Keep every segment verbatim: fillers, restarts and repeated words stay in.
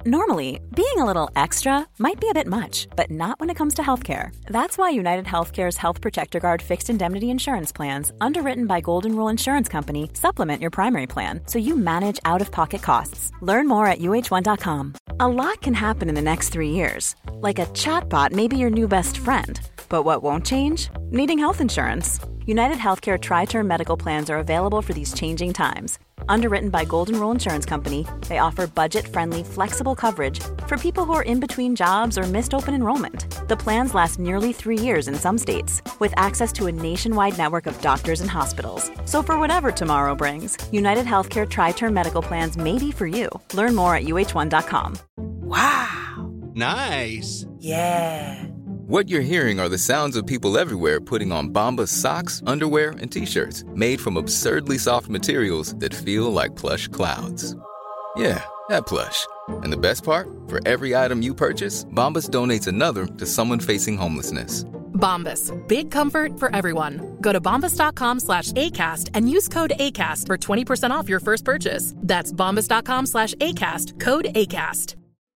Normally, being a little extra might be a bit much, but not when it comes to healthcare. That's why United Healthcare's Health Protector Guard fixed indemnity insurance plans, underwritten by Golden Rule Insurance Company, supplement your primary plan so you manage out-of-pocket costs. Learn more at U H one dot com. A lot can happen in the next three years. Like a chatbot may be your new best friend. But what won't change? Needing health insurance. United Healthcare Tri-Term Medical Plans are available for these changing times. Underwritten by Golden Rule Insurance Company, they offer budget-friendly, flexible coverage for people who are in between jobs or missed open enrollment. The plans last nearly three years in some states, with access to a nationwide network of doctors and hospitals. So for whatever tomorrow brings, United Healthcare Tri-Term Medical Plans may be for you. Learn more at U H one dot com. Wow. Nice. Yeah. What you're hearing are the sounds of people everywhere putting on Bombas socks, underwear, and T-shirts made from absurdly soft materials that feel like plush clouds. Yeah, that plush. And the best part? For every item you purchase, Bombas donates another to someone facing homelessness. Bombas. Big comfort for everyone. Go to bombas.com slash ACAST and use code ACAST for twenty percent off your first purchase. That's bombas.com slash ACAST. Code ACAST.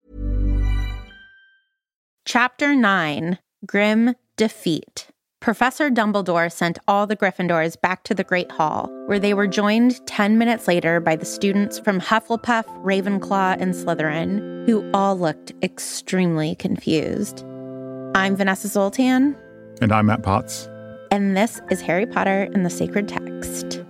Chapter nine, Grim Defeat. Professor Dumbledore sent all the Gryffindors back to the Great Hall, where they were joined ten minutes later by the students from Hufflepuff, Ravenclaw, and Slytherin, who all looked extremely confused. I'm Vanessa Zoltan. And I'm Matt Potts. And this is Harry Potter and the Sacred Text.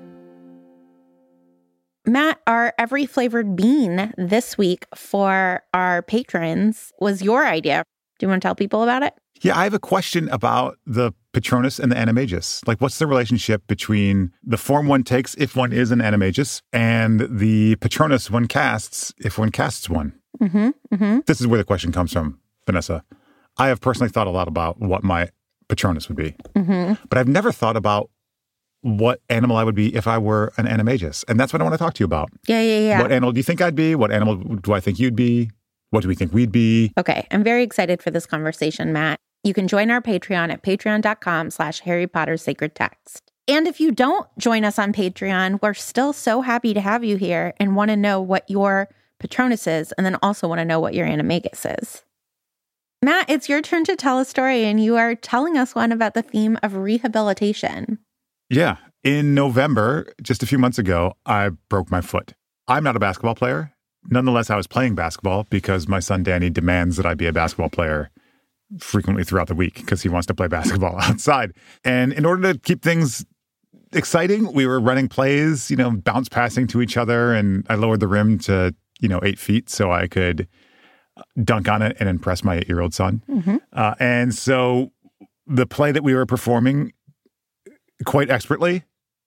Matt, our Every Flavored Bean this week for our patrons was your idea. Do you want to tell people about it? Yeah, I have a question about the Patronus and the Animagus. Like, what's the relationship between the form one takes if one is an Animagus and the Patronus one casts if one casts one? Mm-hmm, mm-hmm. This is where the question comes from, Vanessa. I have personally thought a lot about what my Patronus would be, mm-hmm. but I've never thought about what animal I would be if I were an Animagus. And that's what I want to talk to you about. Yeah, yeah, yeah. What animal do you think I'd be? What animal do I think you'd be? What do we think we'd be? Okay, I'm very excited for this conversation, Matt. You can join our Patreon at patreon.com slash Harry Potter Sacred Text. And if you don't join us on Patreon, we're still so happy to have you here and want to know what your Patronus is, and then also want to know what your Animagus is. Matt, it's your turn to tell a story, and you are telling us one about the theme of rehabilitation. Yeah. In November, just a few months ago, I broke my foot. I'm not a basketball player. Nonetheless, I was playing basketball because my son Danny demands that I be a basketball player frequently throughout the week because he wants to play basketball outside. And in order to keep things exciting, we were running plays, you know, bounce passing to each other. And I lowered the rim to, you know, eight feet so I could dunk on it and impress my eight-year-old son. Mm-hmm. Uh, and so the play that we were performing quite expertly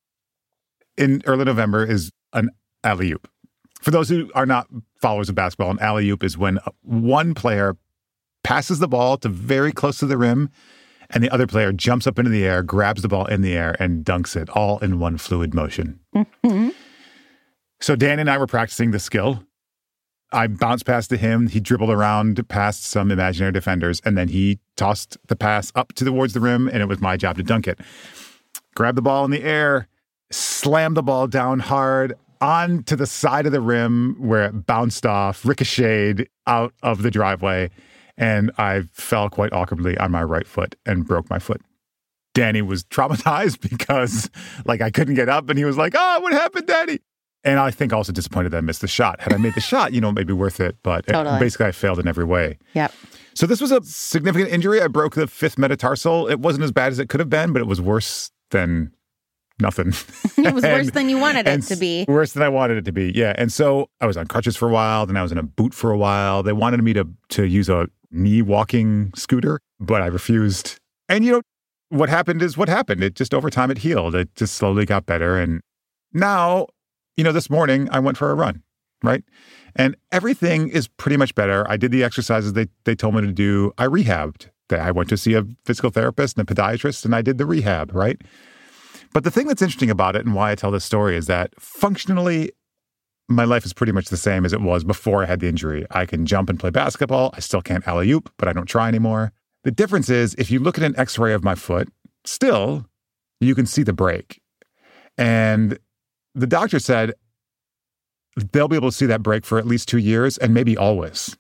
in early November is an alley-oop. For those who are not followers of basketball, an alley-oop is when one player passes the ball to very close to the rim, and the other player jumps up into the air, grabs the ball in the air, and dunks it all in one fluid motion. Mm-hmm. So Dan and I were practicing the skill. I bounced past to him. He dribbled around past some imaginary defenders, and then he tossed the pass up towards the rim, and it was my job to dunk it. Grab the ball in the air, slam the ball down hard, on to the side of the rim where it bounced off, ricocheted out of the driveway, and I fell quite awkwardly on my right foot and broke my foot. Danny was traumatized because, like, I couldn't get up, and he was like, oh, what happened, Daddy? And I think also disappointed that I missed the shot. Had I made the shot, you know, maybe worth it, but totally. it, basically I failed in every way. Yep. So this was a significant injury. I broke the fifth metatarsal. It wasn't as bad as it could have been, but it was worse than nothing. It was and, worse than you wanted it to be. Worse than I wanted it to be, yeah. And so I was on crutches for a while, then I was in a boot for a while. They wanted me to to use a knee walking scooter, but I refused. And, you know, what happened is what happened. It just, over time, it healed. It just slowly got better. And now, you know, this morning I went for a run, right? And everything is pretty much better. I did the exercises they, they told me to do. I rehabbed. I went to see a physical therapist and a podiatrist, and I did the rehab, right? But the thing that's interesting about it and why I tell this story is that functionally, my life is pretty much the same as it was before I had the injury. I can jump and play basketball. I still can't alley-oop, but I don't try anymore. The difference is if you look at an x-ray of my foot, still, you can see the break. And the doctor said, they'll be able to see that break for at least two years and maybe always.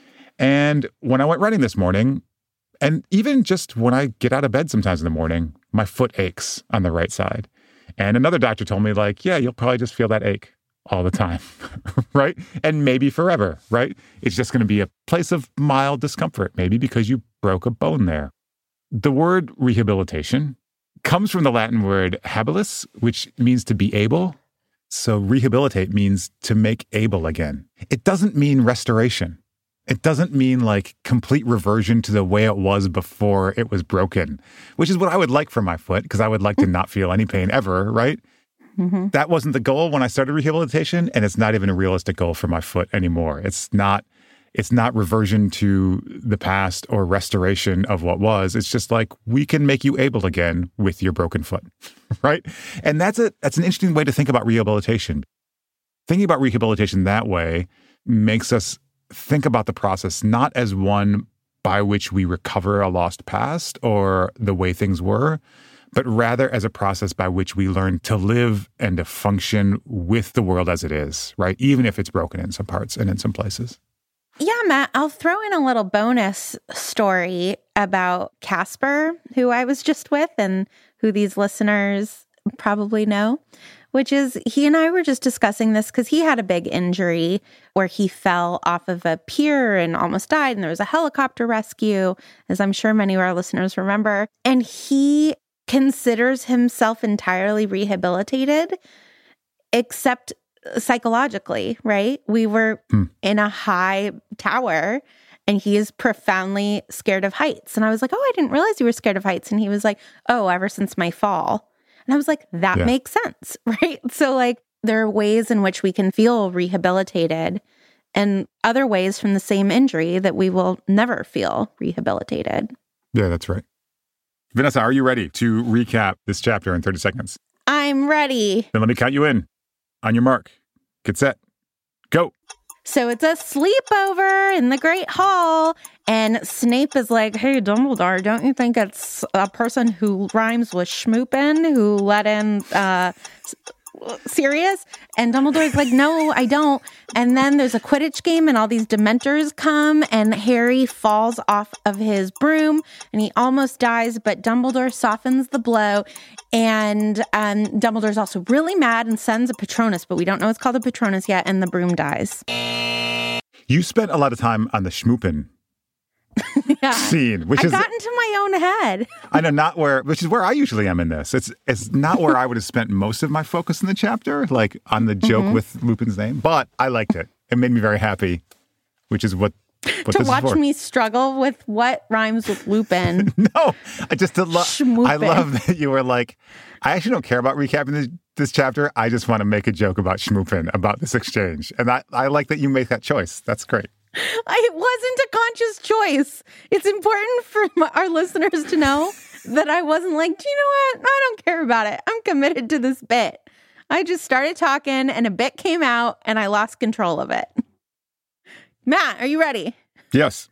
And when I went running this morning, and even just when I get out of bed sometimes in the morning, my foot aches on the right side. And another doctor told me, like, yeah, you'll probably just feel that ache all the time, right? And maybe forever, right? It's just going to be a place of mild discomfort, maybe because you broke a bone there. The word rehabilitation comes from the Latin word habilis, which means to be able. So rehabilitate means to make able again. It doesn't mean restoration. It doesn't mean like complete reversion to the way it was before it was broken, which is what I would like for my foot, because I would like to not feel any pain ever, right? Mm-hmm. That wasn't the goal when I started rehabilitation, and it's not even a realistic goal for my foot anymore. It's not it's not reversion to the past or restoration of what was. It's just like, we can make you able again with your broken foot, right? And that's a that's an interesting way to think about rehabilitation. Thinking about rehabilitation that way makes us think about the process not as one by which we recover a lost past or the way things were, but rather as a process by which we learn to live and to function with the world as it is, right? Even if it's broken in some parts and in some places. Yeah, Matt, I'll throw in a little bonus story about Casper, who I was just with and who these listeners probably know, which is he and I were just discussing this because he had a big injury where he fell off of a pier and almost died, and there was a helicopter rescue, as I'm sure many of our listeners remember. And he considers himself entirely rehabilitated, except psychologically, right? We were hmm. in a high tower, and he is profoundly scared of heights. And I was like, oh, I didn't realize you were scared of heights. And he was like, oh, ever since my fall. And I was like, that yeah. makes sense, right? So like, there are ways in which we can feel rehabilitated and other ways from the same injury that we will never feel rehabilitated. Yeah, that's right. Vanessa, are you ready to recap this chapter in thirty seconds? I'm ready. Then let me count you in. On your mark, get set, go. So it's a sleepover in the Great Hall, and Snape is like, hey, Dumbledore, don't you think it's a person who rhymes with schmoopin who let in uh, Sirius? And Dumbledore's like, no, I don't. And then there's a Quidditch game, and all these Dementors come, and Harry falls off of his broom, and he almost dies, but Dumbledore softens the blow. And um, Dumbledore's also really mad and sends a Patronus, but we don't know it's called a Patronus yet, and the broom dies. You spent a lot of time on the schmoopin yeah. scene, which I is... I got into my own head. I know, not where... Which is where I usually am in this. It's it's not where I would have spent most of my focus in the chapter, like on the joke mm-hmm. with Lupin's name, but I liked it. It made me very happy, which is what... What to watch me struggle with what rhymes with Lupin. No, I just to lo- I love that you were like, I actually don't care about recapping this, this chapter. I just want to make a joke about Schmoopin, about this exchange. And I, I like that you make that choice. That's great. I, it wasn't a conscious choice. It's important for my, our listeners to know that I wasn't like, do you know what? I don't care about it. I'm committed to this bit. I just started talking and a bit came out and I lost control of it. Matt, are you ready? Yes.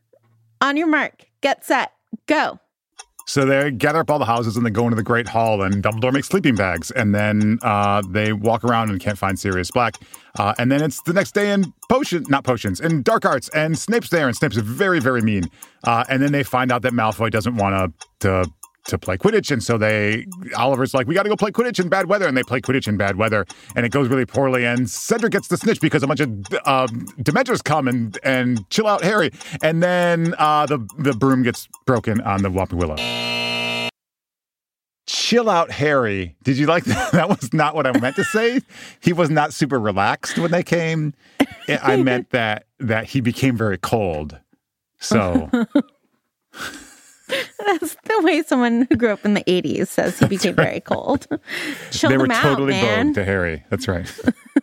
On your mark, get set, go. So they gather up all the houses and they go into the Great Hall, and Dumbledore makes sleeping bags, and then uh, they walk around and can't find Sirius Black. Uh, and then it's the next day in potion, not potions, in dark arts, and Snape's there, and Snape's very, very mean. Uh, and then they find out that Malfoy doesn't want to to play Quidditch, and so they, Oliver's like, we got to go play Quidditch in bad weather, and they play Quidditch in bad weather, and it goes really poorly, and Cedric gets the snitch because a bunch of uh, Dementors come and and chill out Harry, and then uh, the the broom gets broken on the Whomping Willow. Chill out Harry. Did you like that? That was not what I meant to say. He was not super relaxed when they came. I meant that that he became very cold. So... That's the way someone who grew up in the eighties says he became right. very cold. Chill they were them totally out, man. bowed to Harry. That's right.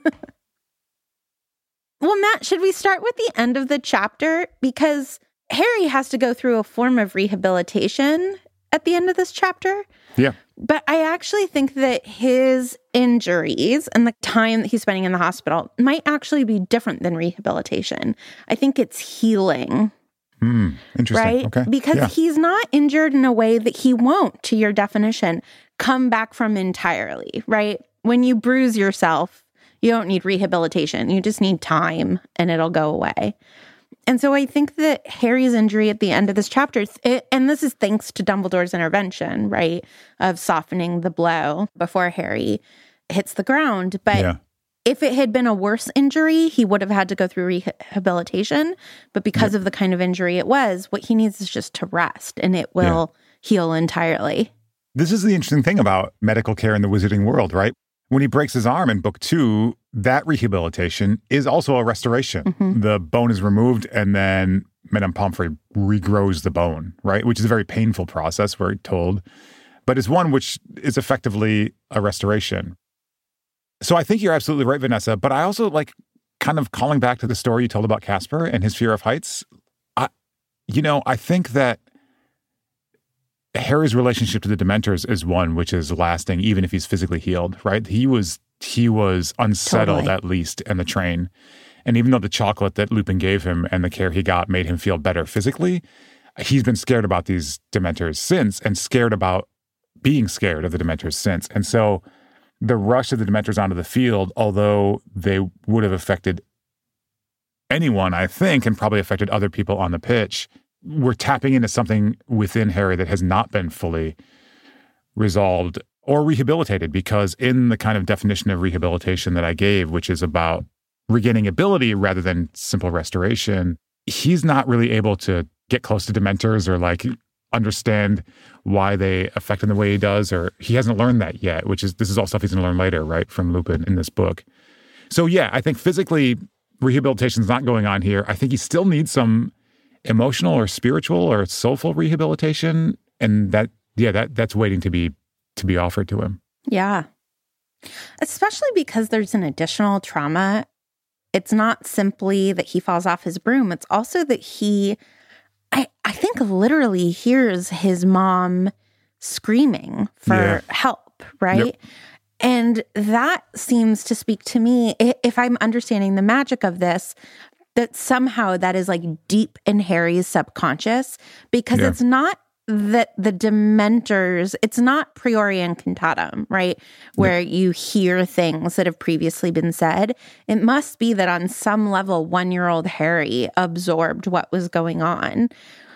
Well, Matt, should we start with the end of the chapter? Because Harry has to go through a form of rehabilitation at the end of this chapter. Yeah. But I actually think that his injuries and the time that he's spending in the hospital might actually be different than rehabilitation. I think it's healing. Hmm. Interesting. Right? Okay. Because yeah. he's not injured in a way that he won't, to your definition, come back from entirely, right? When you bruise yourself, You don't need rehabilitation. You just need time and it'll go away. And so I think that Harry's injury at the end of this chapter, it, and this is thanks to Dumbledore's intervention, right, of softening the blow before Harry hits the ground. But yeah. if it had been a worse injury, he would have had to go through rehabilitation. But because yeah. of the kind of injury it was, what he needs is just to rest, and it will yeah. heal entirely. This is the interesting thing about medical care in the wizarding world, right? When he breaks his arm in book two, that rehabilitation is also a restoration. Mm-hmm. The bone is removed and then Madame Pomfrey regrows the bone, right? Which is a very painful process, we're told. But it's one which is effectively a restoration. So I think you're absolutely right, Vanessa. But I also like kind of calling back to the story you told about Casper and his fear of heights. I, you know, I think that Harry's relationship to the Dementors is one which is lasting, even if he's physically healed, right? He was he was unsettled, totally. At least, in the train. And even though the chocolate that Lupin gave him and the care he got made him feel better physically, he's been scared about these Dementors since, and scared about being scared of the Dementors since. And so the rush of the Dementors onto the field, although they would have affected anyone, I think, and probably affected other people on the pitch, we're tapping into something within Harry that has not been fully resolved or rehabilitated, because in the kind of definition of rehabilitation that I gave, which is about regaining ability rather than simple restoration, he's not really able to get close to Dementors or like understand why they affect him the way he does, or he hasn't learned that yet, which is, this is all stuff he's going to learn later, right, from Lupin in this book. So yeah, I think physically rehabilitation's not going on here. I think he still needs some emotional or spiritual or soulful rehabilitation, and that yeah that that's waiting to be to be offered to him. Yeah, especially because there's an additional trauma. It's not simply that he falls off his broom, it's also that he I I think literally hears his mom screaming for yeah. help, right? Yep. And that seems to speak to me, if I'm understanding the magic of this, that somehow that is like deep in Harry's subconscious, because yeah. it's not that the Dementors, it's not priori incantatum, right? Where yeah. you hear things that have previously been said. It must be that on some level, one-year-old Harry absorbed what was going on,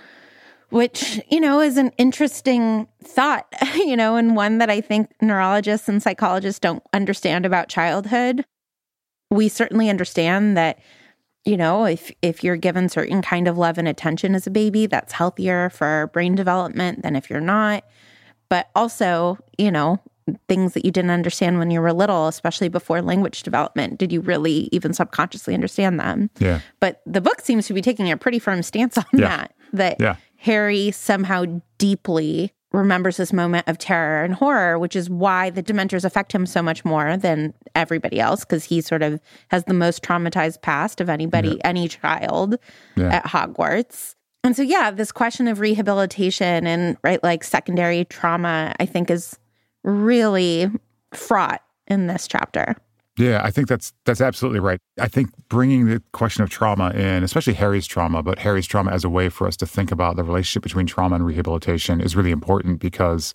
which, you know, is an interesting thought, you know, and one that I think neurologists and psychologists don't understand about childhood. We certainly understand that, you know, if if you're given certain kind of love and attention as a baby, that's healthier for brain development than if you're not. But also, you know, things that you didn't understand when you were little, especially before language development, did you really even subconsciously understand them? Yeah. But the book seems to be taking a pretty firm stance on yeah. that, that yeah. Harry somehow deeply remembers this moment of terror and horror, which is why the Dementors affect him so much more than everybody else, because he sort of has the most traumatized past of anybody, yeah. any child yeah. at Hogwarts. And so, yeah, this question of rehabilitation and, right, like secondary trauma, I think is really fraught in this chapter. Yeah, I think that's that's absolutely right. I think bringing the question of trauma in, especially Harry's trauma, but Harry's trauma as a way for us to think about the relationship between trauma and rehabilitation is really important, because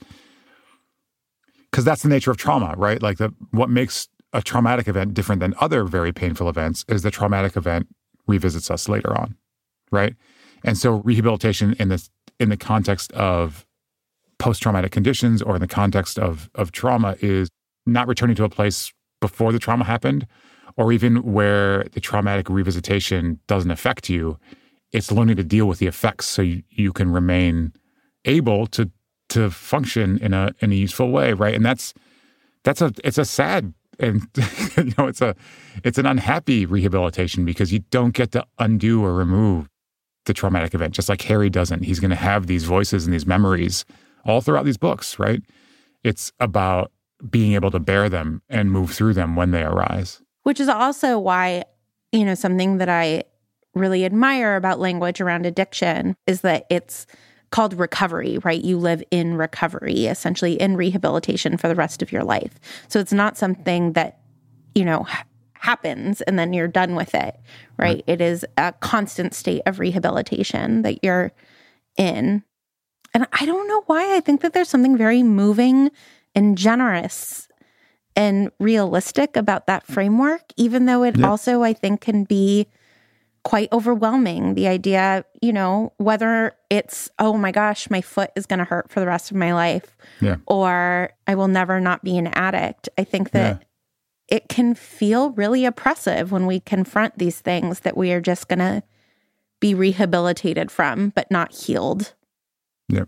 because that's the nature of trauma, right? Like the what makes a traumatic event different than other very painful events is the traumatic event revisits us later on, right? And so rehabilitation in this in the context of post-traumatic conditions or in the context of of trauma is not returning to a place before the trauma happened, or even where the traumatic revisitation doesn't affect you. It's learning to deal with the effects so you, you can remain able to to function in a in a useful way, right? And that's that's a it's a sad and you know it's a it's an unhappy rehabilitation, because you don't get to undo or remove the traumatic event, just like Harry doesn't. He's going to have these voices and these memories all throughout these books, right? It's about being able to bear them and move through them when they arise. Which is also why, you know, something that I really admire about language around addiction is that it's called recovery, right? You live in recovery, essentially in rehabilitation for the rest of your life. So it's not something that, you know, happens and then you're done with it, right? right? It is a constant state of rehabilitation that you're in. And I don't know why. I think that there's something very moving and generous and realistic about that framework, even though it Yeah. also, I think, can be quite overwhelming. The idea, you know, whether it's, oh my gosh, my foot is going to hurt for the rest of my life, Yeah. or I will never not be an addict. I think that it can feel really oppressive when we confront these things that we are just going to be rehabilitated from, but not healed. Yeah.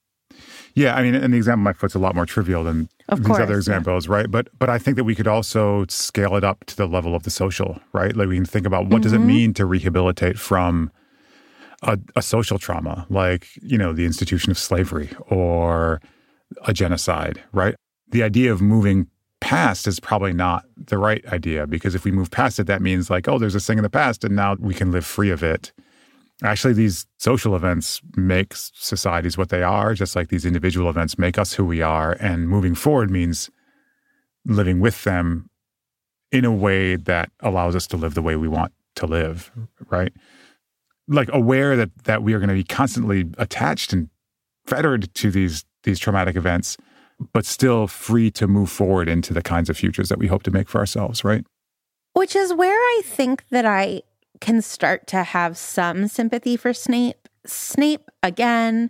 Yeah, I mean, and the example of my foot's a lot more trivial than Of these course, other yeah. examples, right? But but I think that we could also scale it up to the level of the social, right? Like we can think about what does it mean to rehabilitate from a, a social trauma, like, you know, the institution of slavery or a genocide, right? The idea of moving past is probably not the right idea, because if we move past it, that means like, oh, there's this thing in the past and now we can live free of it. Actually, these social events make societies what they are, just like these individual events make us who we are. And moving forward means living with them in a way that allows us to live the way we want to live, right? Like aware that that we are going to be constantly attached and fettered to these these traumatic events, but still free to move forward into the kinds of futures that we hope to make for ourselves, right? Which is where I think that I can start to have some sympathy for Snape. Snape, again,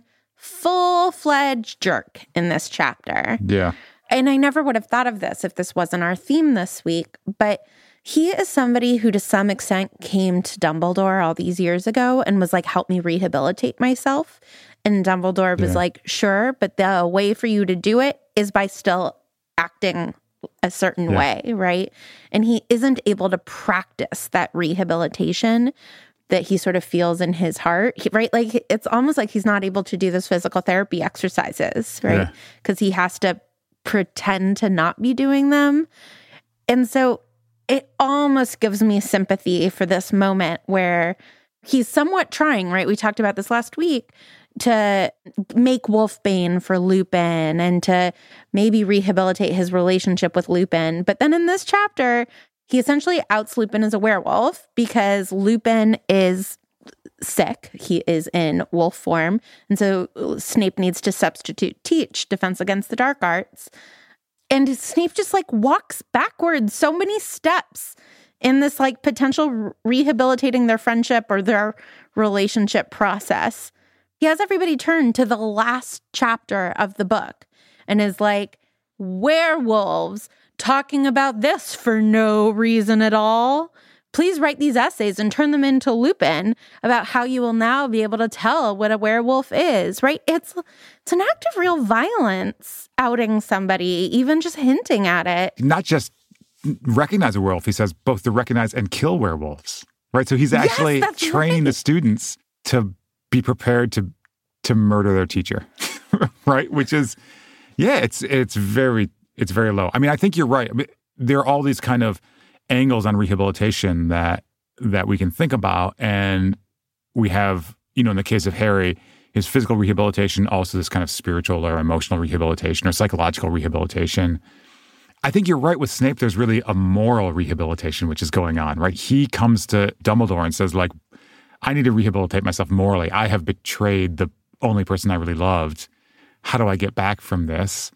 full-fledged jerk in this chapter. Yeah. And I never would have thought of this if this wasn't our theme this week, but he is somebody who to some extent came to Dumbledore all these years ago and was like, help me rehabilitate myself. And Dumbledore was Yeah. like, sure, but the way for you to do it is by still acting a certain Yeah. way, right? And he isn't able to practice that rehabilitation that he sort of feels in his heart, he, right? Like it's almost like he's not able to do those physical therapy exercises, right? Because he has to pretend to not be doing them. And so it almost gives me sympathy for this moment where he's somewhat trying, right? We talked about this last week, to make Wolfbane for Lupin and to maybe rehabilitate his relationship with Lupin. But then in this chapter, he essentially outs Lupin as a werewolf because Lupin is sick. He is in wolf form. And so Snape needs to substitute teach Defense Against the Dark Arts. And Snape just like walks backwards so many steps in this like potential rehabilitating their friendship or their relationship process. He has everybody turn to the last chapter of the book and is like, werewolves talking about this for no reason at all. Please write these essays and turn them into Lupin about how you will now be able to tell what a werewolf is, right? It's it's an act of real violence, outing somebody, even just hinting at it. Not just recognize a werewolf, he says both to recognize and kill werewolves, right? So he's actually that's training right. the students to be prepared to to murder their teacher, right? Which is, yeah, it's it's very it's very low. I mean, I think you're right. I mean, there are all these kind of angles on rehabilitation that that we can think about, and we have, you know, in the case of Harry, his physical rehabilitation, also this kind of spiritual or emotional rehabilitation or psychological rehabilitation. I think you're right with Snape. There's really a moral rehabilitation which is going on, right? He comes to Dumbledore and says, like, I need to rehabilitate myself morally. I have betrayed the only person I really loved. How do I get back from this?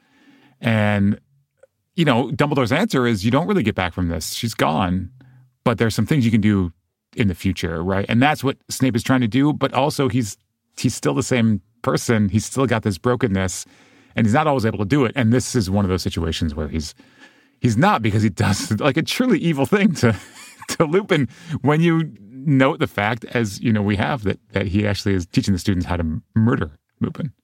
And, you know, Dumbledore's answer is you don't really get back from this. She's gone. But there's some things you can do in the future, right? And that's what Snape is trying to do. But also he's he's still the same person. He's still got this brokenness. And he's not always able to do it. And this is one of those situations where he's he's not, because he does like a truly evil thing to to Lupin when you note the fact, as you know, we have that that he actually is teaching the students how to murder Lupin.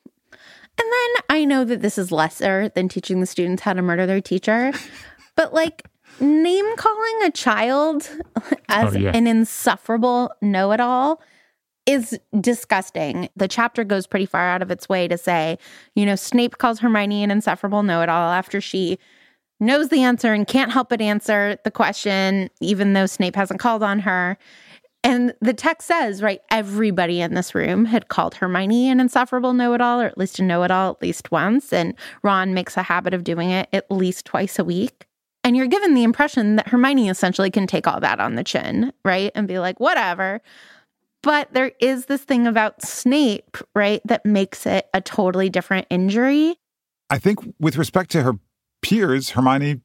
And then I know that this is lesser than teaching the students how to murder their teacher, but like name calling a child as Oh, yeah. an insufferable know-it-all is disgusting. The chapter goes pretty far out of its way to say, you know, Snape calls Hermione an insufferable know-it-all after she knows the answer and can't help but answer the question, even though Snape hasn't called on her. And the text says, right, everybody in this room had called Hermione an insufferable know-it-all, or at least a know-it-all at least once. And Ron makes a habit of doing it at least twice a week. And you're given the impression that Hermione essentially can take all that on the chin, right? And be like, whatever. But there is this thing about Snape, right, that makes it a totally different injury. I think with respect to her peers, Hermione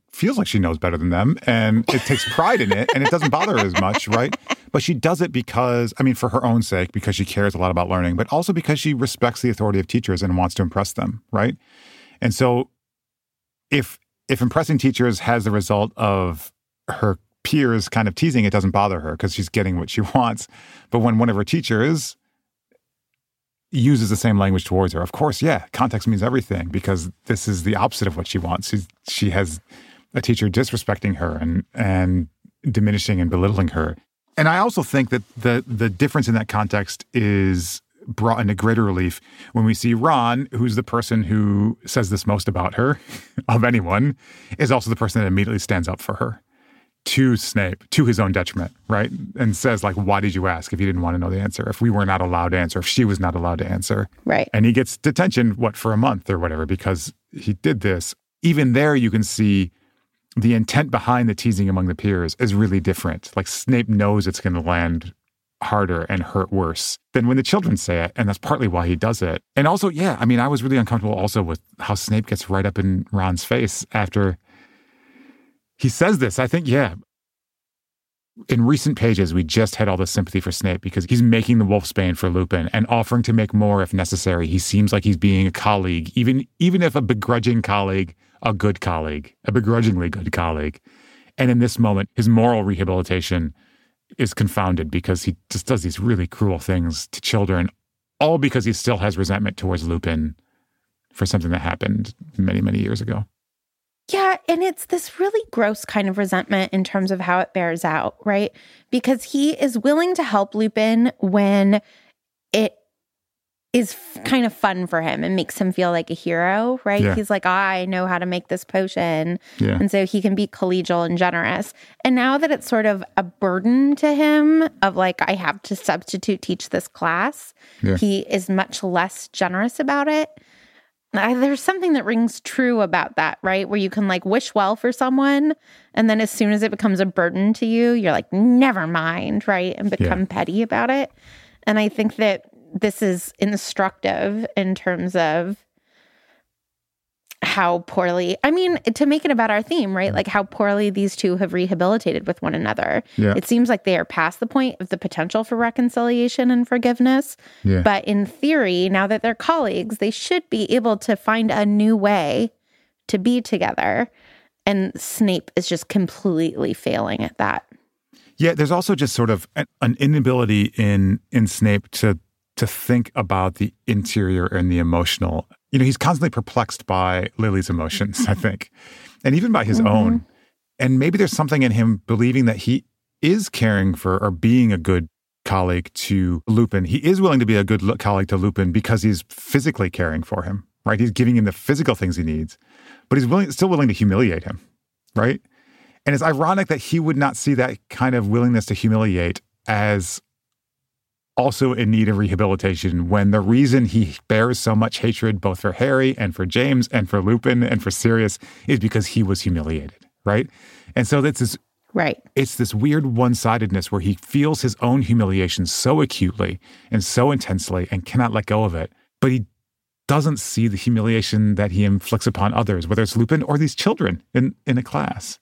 feels like she knows better than them, and it takes pride in it, and it doesn't bother her as much, right? But she does it because, I mean, for her own sake, because she cares a lot about learning, but also because she respects the authority of teachers and wants to impress them, right? And so if if impressing teachers has the result of her peers kind of teasing, it doesn't bother her because she's getting what she wants. But when one of her teachers uses the same language towards her, of course, yeah, context means everything, because this is the opposite of what she wants. She's, she has a teacher disrespecting her and and diminishing and belittling her. And I also think that the the difference in that context is brought into greater relief when we see Ron, who's the person who says this most about her, of anyone, is also the person that immediately stands up for her to Snape, to his own detriment, right? And says, like, why did you ask if you didn't want to know the answer? If we were not allowed to answer, if she was not allowed to answer. Right. And he gets detention, what, for a month or whatever, because he did this. Even there, you can see the intent behind the teasing among the peers is really different. Like, Snape knows it's going to land harder and hurt worse than when the children say it. And that's partly why he does it. And also, yeah, I mean, I was really uncomfortable also with how Snape gets right up in Ron's face after he says this. I think, yeah, in recent pages, we just had all this sympathy for Snape because he's making the Wolfsbane for Lupin and offering to make more if necessary. He seems like he's being a colleague, even, even if a begrudging colleague, a good colleague, a begrudgingly good colleague. And in this moment, his moral rehabilitation is confounded because he just does these really cruel things to children, all because he still has resentment towards Lupin for something that happened many, many years ago. Yeah, and it's this really gross kind of resentment in terms of how it bears out, right? Because he is willing to help Lupin when it is f- kind of fun for him and makes him feel like a hero, right? Yeah. He's like, I know how to make this potion. Yeah. And so he can be collegial and generous. And now that it's sort of a burden to him of like, I have to substitute teach this class, Yeah. he is much less generous about it. I, there's something that rings true about that, right? Where you can like wish well for someone, and then as soon as it becomes a burden to you, you're like, never mind, right? And become Yeah. petty about it. And I think that this is instructive in terms of how poorly, I mean, to make it about our theme, right? Like how poorly these two have rehabilitated with one another. Yeah. It seems like they are past the point of the potential for reconciliation and forgiveness. Yeah. But in theory, now that they're colleagues, they should be able to find a new way to be together. And Snape is just completely failing at that. Yeah, there's also just sort of an, an inability in in Snape to to think about the interior and the emotional. You know, he's constantly perplexed by Lily's emotions, I think, and even by his Mm-hmm. own. And maybe there's something in him believing that he is caring for or being a good colleague to Lupin. He is willing to be a good lo- colleague to Lupin because he's physically caring for him, right? He's giving him the physical things he needs, but he's willing, still willing to humiliate him, right? And it's ironic that he would not see that kind of willingness to humiliate as also in need of rehabilitation when the reason he bears so much hatred both for Harry and for James and for Lupin and for Sirius is because he was humiliated, right? And so that's this, Right. it's this weird one-sidedness where he feels his own humiliation so acutely and so intensely and cannot let go of it, but he doesn't see the humiliation that he inflicts upon others, whether it's Lupin or these children in, in a class.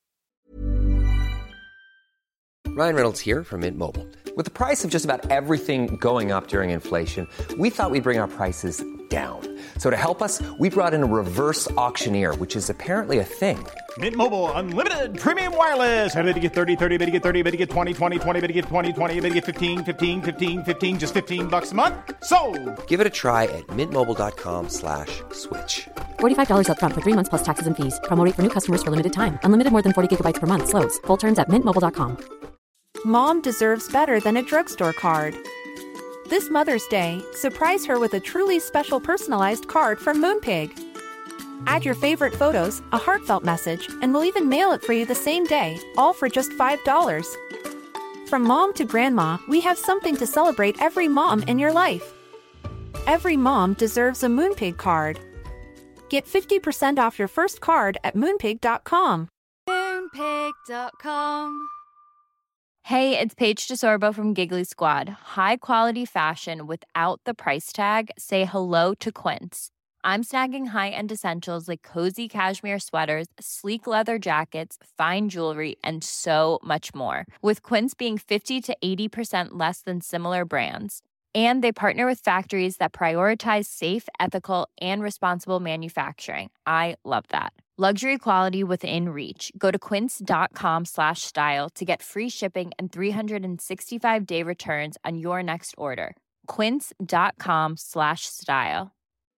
Ryan Reynolds here from Mint Mobile. With the price of just about everything going up during inflation, we thought we'd bring our prices down. So to help us, we brought in a reverse auctioneer, which is apparently a thing. Mint Mobile Unlimited Premium Wireless. How to get thirty, thirty, how to get thirty, how to get twenty, twenty, twenty, how to get twenty, twenty, how to get fifteen, fifteen, fifteen, fifteen, just fifteen bucks a month? Sold! Give it a try at mintmobile.com slash switch. forty-five dollars up front for three months plus taxes and fees. Promo rate for new customers for limited time. Unlimited more than forty gigabytes per month. Slows full terms at mint mobile dot com. Mom deserves better than a drugstore card. This Mother's Day, surprise her with a truly special personalized card from Moonpig. Add your favorite photos, a heartfelt message, and we'll even mail it for you the same day, all for just five dollars. From mom to grandma, we have something to celebrate every mom in your life. Every mom deserves a Moonpig card. Get fifty percent off your first card at moonpig dot com. moonpig dot com. Hey, it's Paige DeSorbo from Giggly Squad. High quality fashion without the price tag. Say hello to Quince. I'm snagging high-end essentials like cozy cashmere sweaters, sleek leather jackets, fine jewelry, and so much more. With Quince being fifty to eighty percent less than similar brands. And they partner with factories that prioritize safe, ethical, and responsible manufacturing. I love that. Luxury quality within reach. Go to quince.com slash style to get free shipping and three sixty-five day returns on your next order. Quince.com slash style.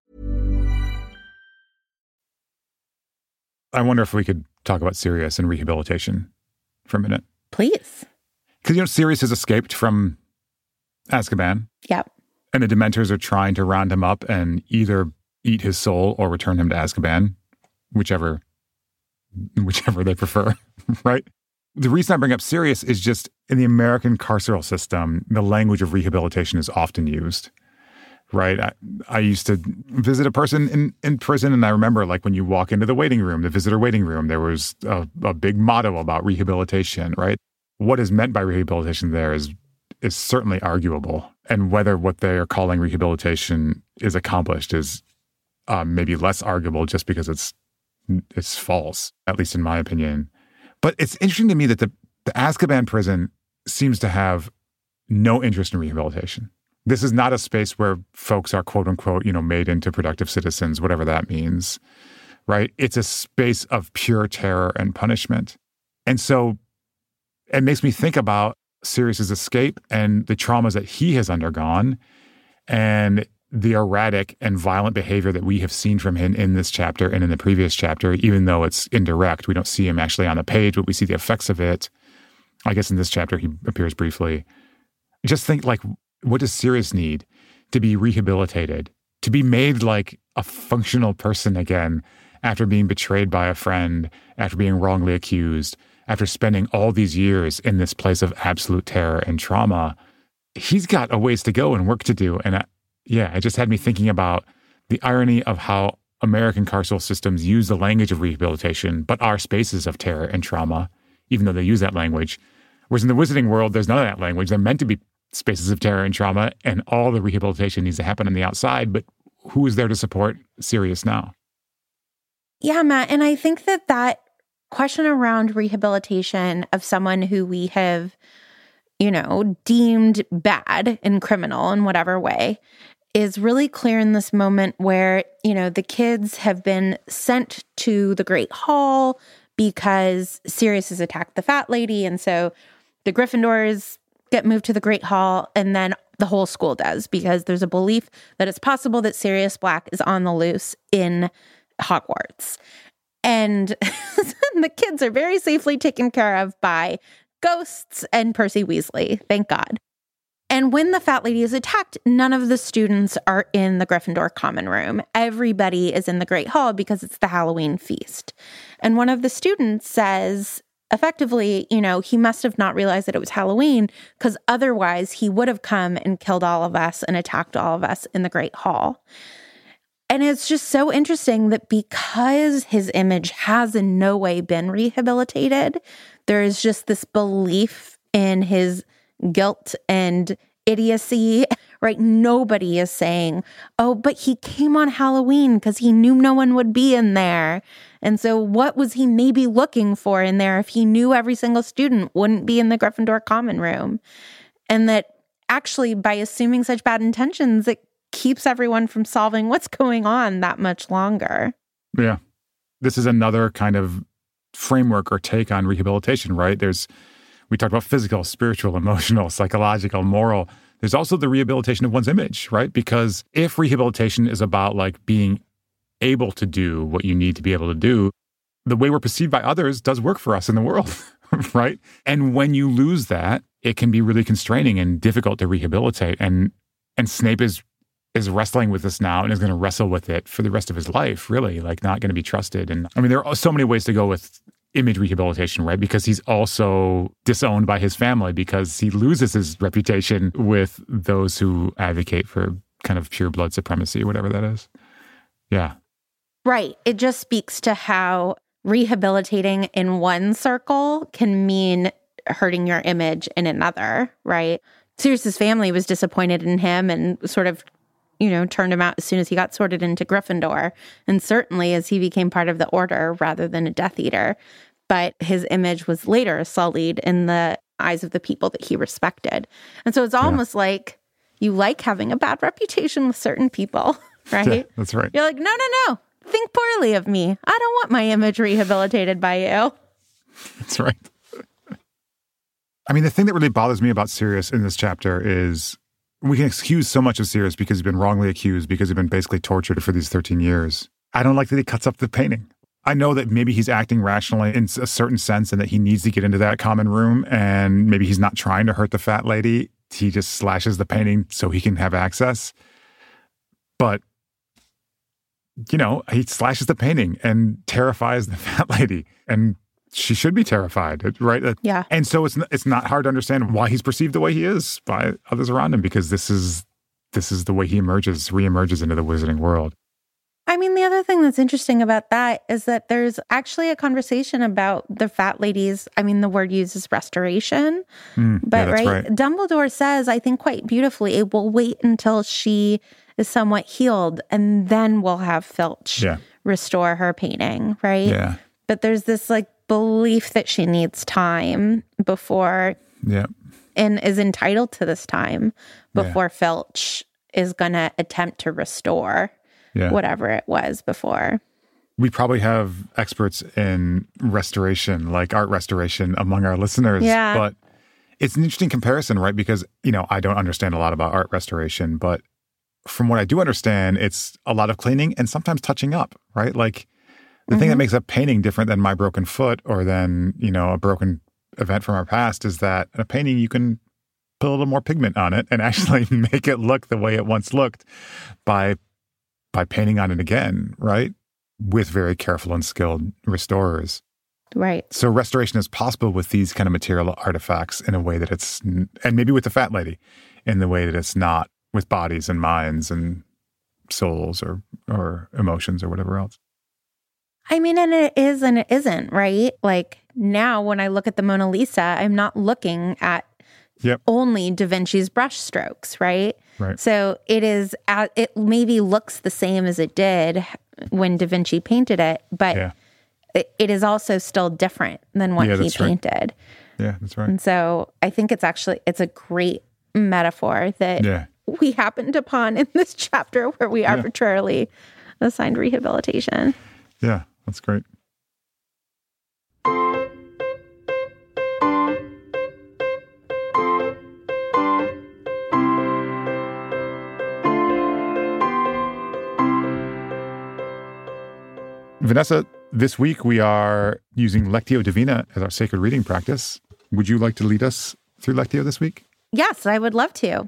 I wonder if we could talk about Sirius and rehabilitation for a minute. Please. Because, you know, Sirius has escaped from Azkaban. Yep. And the Dementors are trying to round him up and either eat his soul or return him to Azkaban, whichever, whichever they prefer, right? The reason I bring up Sirius is just in the American carceral system, the language of rehabilitation is often used. Right. I, I used to visit a person in, in prison, and I remember, like, when you walk into the waiting room, the visitor waiting room, there was a, a big motto about rehabilitation, right? What is meant by rehabilitation there is is certainly arguable. And whether what they are calling rehabilitation is accomplished is um, maybe less arguable just because it's it's false, at least in my opinion. But it's interesting to me that the, the Azkaban prison seems to have no interest in rehabilitation. This is not a space where folks are, quote unquote, you know, made into productive citizens, whatever that means, right? It's a space of pure terror and punishment. And so it makes me think about Sirius's escape and the traumas that he has undergone and the erratic and violent behavior that we have seen from him in this chapter and in the previous chapter, even though it's indirect. We don't see him actually on the page, but we see the effects of it. I guess in this chapter, he appears briefly. Just think, like, what does Sirius need to be rehabilitated, to be made like a functional person again after being betrayed by a friend, after being wrongly accused, after spending all these years in this place of absolute terror and trauma? He's got a ways to go and work to do. And I, yeah, it just had me thinking about the irony of how American carceral systems use the language of rehabilitation, but are spaces of terror and trauma, even though they use that language. Whereas in the wizarding world, there's none of that language. They're meant to be spaces of terror and trauma, and all the rehabilitation needs to happen on the outside. But who is there to support Sirius now? Yeah, Matt. And I think that that question around rehabilitation of someone who we have, you know, deemed bad and criminal in whatever way is really clear in this moment where, you know, the kids have been sent to the Great Hall because Sirius has attacked the fat lady. And so the Gryffindors get moved to the Great Hall, and then the whole school does, because there's a belief that it's possible that Sirius Black is on the loose in Hogwarts. And the kids are very safely taken care of by ghosts and Percy Weasley, thank God. And when the fat lady is attacked, none of the students are in the Gryffindor common room. Everybody is in the Great Hall because it's the Halloween feast. And one of the students says, effectively, you know, he must have not realized that it was Halloween, because otherwise he would have come and killed all of us and attacked all of us in the Great Hall. And it's just so interesting that because his image has in no way been rehabilitated, there is just this belief in his guilt and idiocy, right? Nobody is saying, oh, but he came on Halloween because he knew no one would be in there. And so what was he maybe looking for in there if he knew every single student wouldn't be in the Gryffindor common room? And that actually, by assuming such bad intentions, it keeps everyone from solving what's going on that much longer. Yeah. This is another kind of framework or take on rehabilitation, right? There's, we talked about physical, spiritual, emotional, psychological, moral. There's also the rehabilitation of one's image, right? Because if rehabilitation is about like being able to do what you need to be able to do, the way we're perceived by others does work for us in the world, right? And when you lose that, it can be really constraining and difficult to rehabilitate. And and Snape is is wrestling with this now and is going to wrestle with it for the rest of his life, really, like not going to be trusted. And I mean, there are so many ways to go with image rehabilitation, right? Because he's also disowned by his family because he loses his reputation with those who advocate for kind of pure blood supremacy, whatever that is. Yeah. Right. It just speaks to how rehabilitating in one circle can mean hurting your image in another, right? Sirius's family was disappointed in him and sort of, you know, turned him out as soon as he got sorted into Gryffindor, and certainly as he became part of the Order rather than a Death Eater. But his image was later sullied in the eyes of the people that he respected. And so it's almost yeah. like you like having a bad reputation with certain people, right? Yeah, that's right. You're like, no, no, no. Think poorly of me. I don't want my image rehabilitated by you. That's right. I mean, the thing that really bothers me about Sirius in this chapter is we can excuse so much of Sirius because he's been wrongly accused, because he's been basically tortured for these thirteen years. I don't like that he cuts up the painting. I know that maybe he's acting rationally in a certain sense and that he needs to get into that common room, and maybe he's not trying to hurt the fat lady. He just slashes the painting so he can have access. But, you know, he slashes the painting and terrifies the fat lady, and she should be terrified, right? Yeah. And so it's it's not hard to understand why he's perceived the way he is by others around him, because this is this is the way he emerges, reemerges into the wizarding world. I mean, the other thing that's interesting about that is that there's actually a conversation about the fat lady's, I mean, the word used is restoration. Mm, but yeah, that's right, right, Dumbledore says, I think quite beautifully, it will wait until she is somewhat healed, and then we'll have Filch yeah. restore her painting, right? Yeah. But there's this like belief that she needs time before yeah. and is entitled to this time before yeah. Filch is going to attempt to restore yeah. whatever it was before. We probably have experts in restoration, like art restoration, among our listeners. Yeah. But it's an interesting comparison, right? Because, you know, I don't understand a lot about art restoration, but from what I do understand, it's a lot of cleaning and sometimes touching up, right? Like, the mm-hmm. thing that makes a painting different than my broken foot or than, you know, a broken event from our past is that in a painting you can put a little more pigment on it and actually make it look the way it once looked by by painting on it again, right? With very careful and skilled restorers. Right. So restoration is possible with these kind of material artifacts in a way that it's, and maybe with the fat lady, in the way that it's not with bodies and minds and souls or or emotions or whatever else. I mean, and it is and it isn't, right? Like now when I look at the Mona Lisa, I'm not looking at yep. only Da Vinci's brush strokes, right? Right. So it is, it maybe looks the same as it did when Da Vinci painted it, but yeah. it, it is also still different than what yeah, he that's painted. Right. Yeah, that's right. And so I think it's actually, it's a great metaphor that yeah. we happened upon in this chapter where we arbitrarily yeah. assigned rehabilitation. Yeah. That's great. Vanessa, this week we are using Lectio Divina as our sacred reading practice. Would you like to lead us through Lectio this week? Yes, I would love to.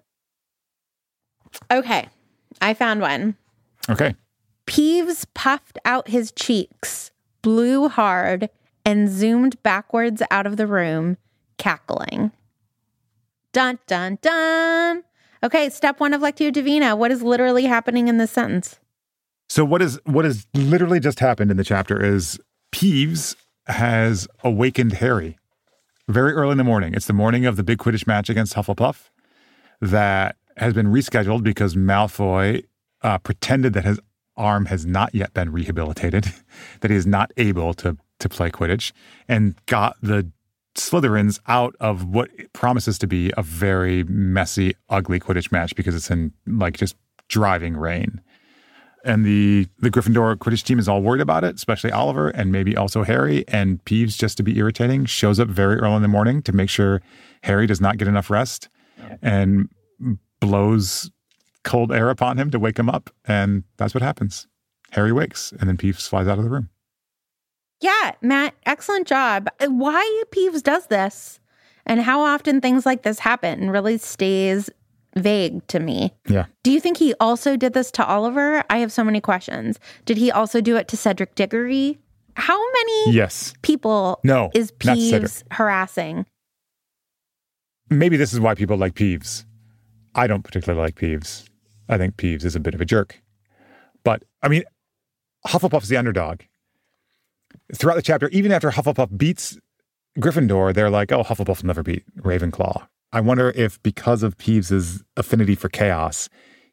Okay, I found one. Okay. Peeves puffed out his cheeks, blew hard, and zoomed backwards out of the room, cackling. Dun, dun, dun. Okay, step one of Lectio Divina. What is literally happening in this sentence? So what is what has literally just happened in the chapter is Peeves has awakened Harry very early in the morning. It's the morning of the big Quidditch match against Hufflepuff that has been rescheduled because Malfoy uh, pretended that his arm has not yet been rehabilitated, that he is not able to to play Quidditch, and got the Slytherins out of what promises to be a very messy, ugly Quidditch match because it's in like just driving rain. And the the Gryffindor Quidditch team is all worried about it, especially Oliver and maybe also Harry. And Peeves, just to be irritating, shows up very early in the morning to make sure Harry does not get enough rest and blows cold air upon him to wake him up. And that's what happens. Harry wakes and then Peeves flies out of the room. Yeah, Matt, excellent job. Why Peeves does this and how often things like this happen really stays vague to me. Yeah. Do you think he also did this to Oliver? I have so many questions. Did he also do it to Cedric Diggory? How many yes. people no, is Peeves harassing? Maybe this is why people like Peeves. I don't particularly like Peeves. I think Peeves is a bit of a jerk. But, I mean, Hufflepuff's the underdog. Throughout the chapter, even after Hufflepuff beats Gryffindor, they're like, oh, Hufflepuff will never beat Ravenclaw. I wonder if because of Peeves' affinity for chaos,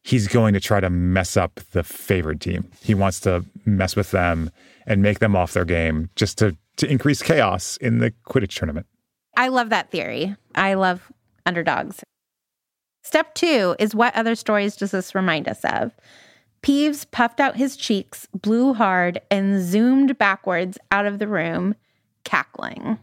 he's going to try to mess up the favored team. He wants to mess with them and make them off their game just to, to increase chaos in the Quidditch tournament. I love that theory. I love underdogs. Step two is, what other stories does this remind us of? Peeves puffed out his cheeks, blew hard, and zoomed backwards out of the room, cackling.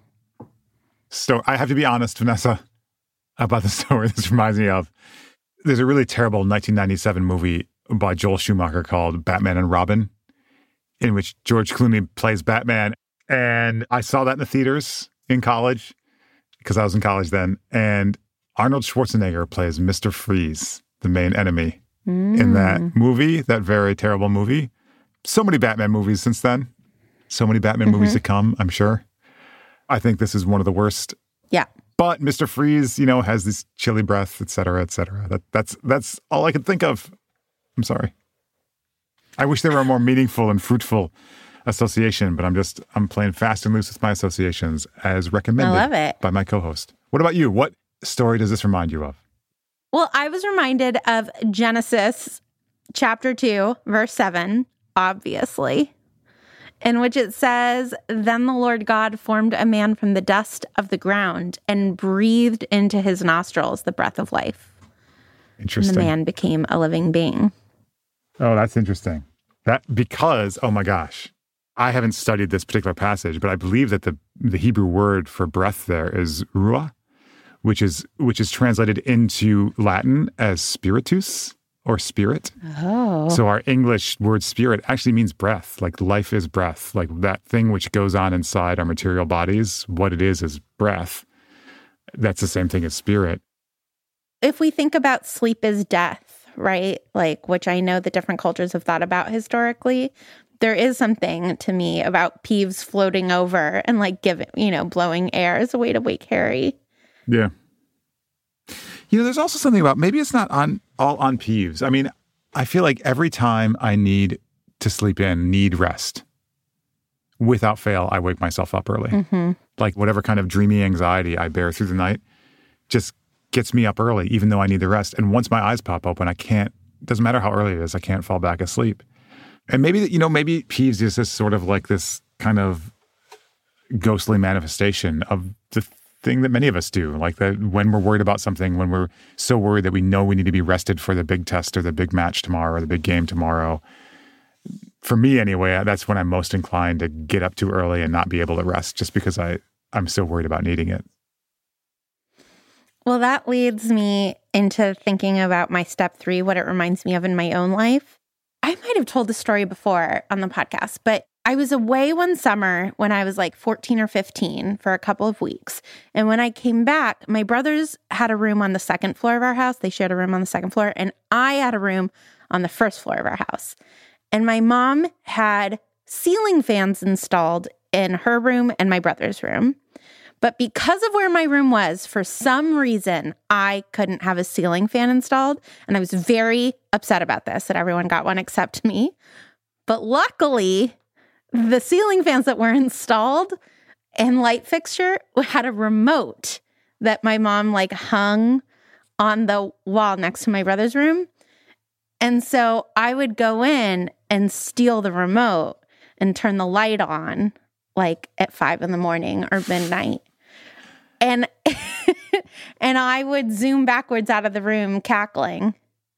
So I have to be honest, Vanessa, about the story this reminds me of. There's a really terrible nineteen ninety-seven movie by Joel Schumacher called Batman and Robin, in which George Clooney plays Batman. And I saw that in the theaters in college, because I was in college then. And Arnold Schwarzenegger plays Mister Freeze, the main enemy, mm. in that movie, that very terrible movie. So many Batman movies since then. So many Batman mm-hmm. movies to come, I'm sure. I think this is one of the worst. Yeah. But Mister Freeze, you know, has this chilly breath, et cetera, et cetera. That, that's, that's all I could think of. I'm sorry. I wish there were a more meaningful and fruitful association, but I'm just, I'm playing fast and loose with my associations as recommended I love it. by my co-host. What about you? What story does this remind you of? Well, I was reminded of Genesis chapter two, verse seven, obviously, in which it says, "Then the Lord God formed a man from the dust of the ground and breathed into his nostrils the breath of life. Interesting. And the man became a living being." Oh, that's interesting. That because, oh my gosh, I haven't studied this particular passage, but I believe that the, the Hebrew word for breath there is ruah, which is which is translated into Latin as spiritus or spirit. Oh. So our English word spirit actually means breath, like life is breath, like that thing which goes on inside our material bodies. What it is is breath. That's the same thing as spirit. If we think about sleep as death, right? Like, which I know that different cultures have thought about historically, there is something to me about Peeves floating over and like giving, you know, blowing air as a way to wake Harry. Yeah. You know, there's also something about, maybe it's not on all on Peeves. I mean, I feel like every time I need to sleep in, need rest, without fail, I wake myself up early. Mm-hmm. Like whatever kind of dreamy anxiety I bear through the night just gets me up early, even though I need the rest. And once my eyes pop open, I can't, doesn't matter how early it is, I can't fall back asleep. And maybe, you know, maybe Peeves is this sort of like this kind of ghostly manifestation of the thing that many of us do, like that when we're worried about something, when we're so worried that we know we need to be rested for the big test or the big match tomorrow or the big game tomorrow. For me anyway, that's when I'm most inclined to get up too early and not be able to rest just because I, I'm so worried about needing it. Well, that leads me into thinking about my step three, what it reminds me of in my own life. I might have told the story before on the podcast, but I was away one summer when I was like fourteen or fifteen for a couple of weeks. And when I came back, my brothers had a room on the second floor of our house. They shared a room on the second floor, and I had a room on the first floor of our house. And my mom had ceiling fans installed in her room and my brother's room. But because of where my room was, for some reason, I couldn't have a ceiling fan installed. And I was very upset about this, that everyone got one except me. But luckily, the ceiling fans that were installed and light fixture had a remote that my mom like hung on the wall next to my brother's room. And so I would go in and steal the remote and turn the light on like at five in the morning or midnight. And and I would zoom backwards out of the room cackling.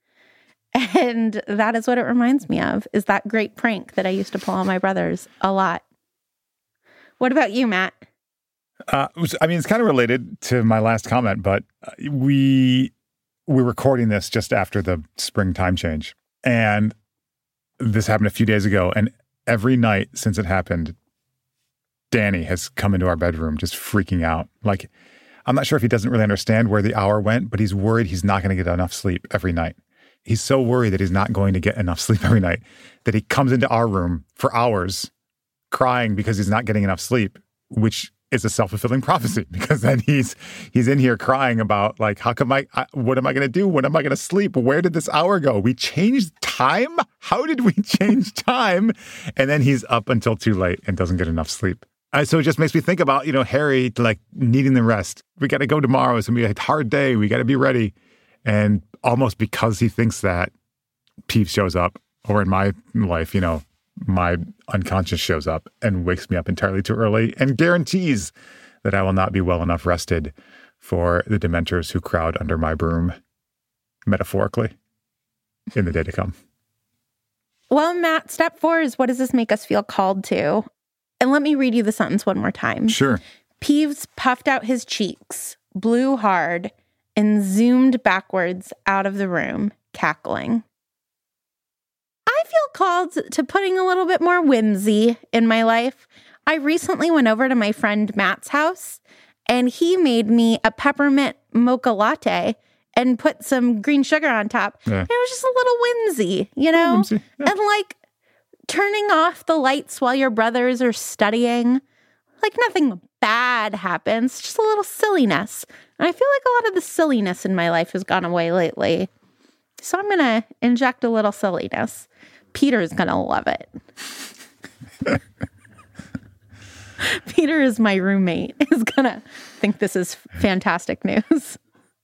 And that is what it reminds me of, is that great prank that I used to pull on my brothers a lot. What about you, Matt? Uh, I mean, it's kind of related to my last comment, but we, we're recording this just after the spring time change. And this happened a few days ago. And every night since it happened, Danny has come into our bedroom just freaking out. Like, I'm not sure if he doesn't really understand where the hour went, but he's worried he's not going to get enough sleep every night. He's so worried that he's not going to get enough sleep every night that he comes into our room for hours crying because he's not getting enough sleep, which is a self-fulfilling prophecy, because then he's he's in here crying about, like, how come I, I what am I going to do? When am I going to sleep? Where did this hour go? We changed time? How did we change time? And then he's up until too late and doesn't get enough sleep. Uh, so it just makes me think about, you know, Harry, like, needing the rest. We got to go tomorrow. It's going to be a hard day. We got to be ready. And almost because he thinks that, Peeves shows up, or in my life, you know, my unconscious shows up and wakes me up entirely too early and guarantees that I will not be well enough rested for the Dementors who crowd under my broom, metaphorically, in the day to come. Well, Matt, step four is, what does this make us feel called to? And let me read you the sentence one more time. Sure. Peeves puffed out his cheeks, blew hard, and zoomed backwards out of the room, cackling. I feel called to putting a little bit more whimsy in my life. I recently went over to my friend Matt's house, and he made me a peppermint mocha latte and put some green sugar on top. Yeah. And it was just a little whimsy, you know? Whimsy. Yeah. And like turning off the lights while your brothers are studying. Like nothing bad happens, just a little silliness. And I feel like a lot of the silliness in my life has gone away lately. So I'm going to inject a little silliness. Peter's going to love it. Peter is my roommate, is going to think this is fantastic news.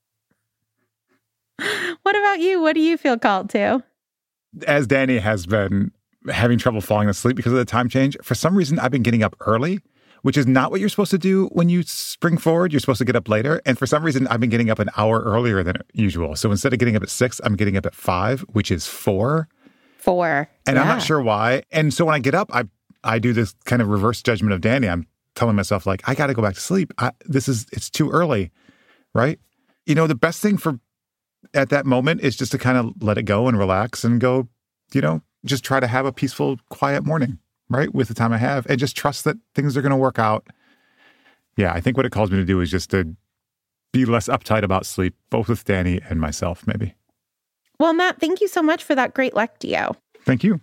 What about you? What do you feel called to? As Danny has been having trouble falling asleep because of the time change, for some reason I've been getting up early, which is not what you're supposed to do when you spring forward. You're supposed to get up later. And for some reason, I've been getting up an hour earlier than usual. So instead of getting up at six, I'm getting up at five, which is four. Four. And yeah. I'm not sure why. And so when I get up, I I do this kind of reverse judgment of Danny. I'm telling myself, like, I got to go back to sleep. I, this is, it's too early, right? You know, the best thing for at that moment is just to kind of let it go and relax and go, you know, just try to have a peaceful, quiet morning, right? With the time I have, and just trust that things are going to work out. Yeah, I think what it calls me to do is just to be less uptight about sleep, both with Danny and myself, maybe. Well, Matt, thank you so much for that great Lectio. Thank you.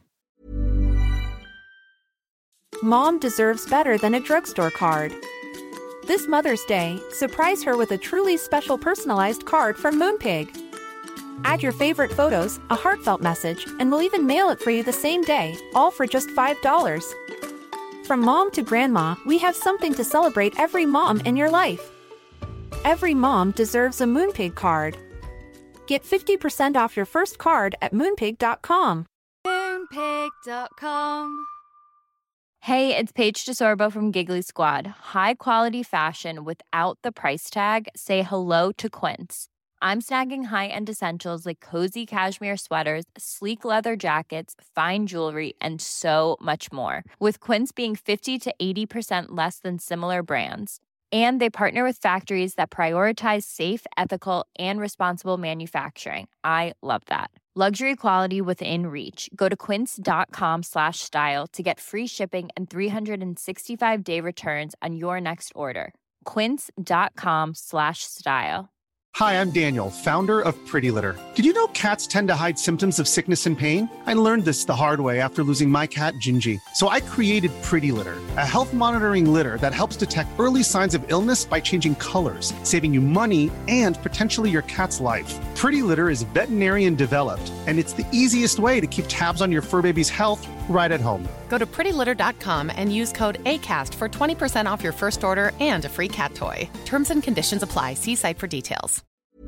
Mom deserves better than a drugstore card. This Mother's Day, surprise her with a truly special personalized card from Moonpig. Add your favorite photos, a heartfelt message, and we'll even mail it for you the same day, all for just five dollars. From mom to grandma, we have something to celebrate every mom in your life. Every mom deserves a Moonpig card. Get fifty percent off your first card at moonpig dot com. moonpig dot com. Hey, it's Paige DeSorbo from Giggly Squad. High quality fashion without the price tag. Say hello to Quince. I'm snagging high-end essentials like cozy cashmere sweaters, sleek leather jackets, fine jewelry, and so much more. With Quince being fifty to eighty percent less than similar brands. And they partner with factories that prioritize safe, ethical, and responsible manufacturing. I love that. Luxury quality within reach. Go to quince.com slash style to get free shipping and three sixty-five day returns on your next order. Quince.com slash style. Hi, I'm Daniel, founder of Pretty Litter. Did you know cats tend to hide symptoms of sickness and pain? I learned this the hard way after losing my cat, Gingy. So I created Pretty Litter, a health monitoring litter that helps detect early signs of illness by changing colors, saving you money and potentially your cat's life. Pretty Litter is veterinarian developed, and it's the easiest way to keep tabs on your fur baby's health right at home. Go to pretty litter dot com and use code ACAST for twenty percent off your first order and a free cat toy. Terms and conditions apply. See site for details.